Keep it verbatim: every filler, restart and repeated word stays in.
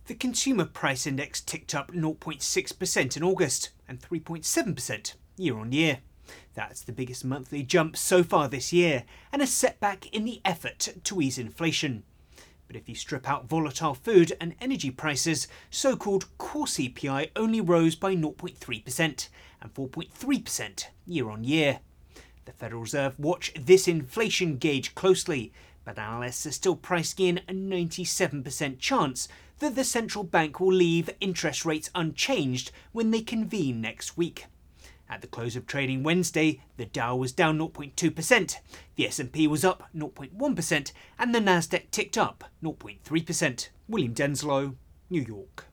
The Consumer Price Index ticked up zero point six percent in August and three point seven percent year on year. That's the biggest monthly jump so far this year and a setback in the effort to ease inflation. But if you strip out volatile food and energy prices, so-called core C P I only rose by zero point three percent and four point three percent year on year. The Federal Reserve watch this inflation gauge closely, but analysts are still pricing in a ninety-seven percent chance that the central bank will leave interest rates unchanged when they convene next week. At the close of trading Wednesday, the Dow was down zero point two percent, the S and P was up zero point one percent, and the Nasdaq ticked up zero point three percent. William Denslow, New York.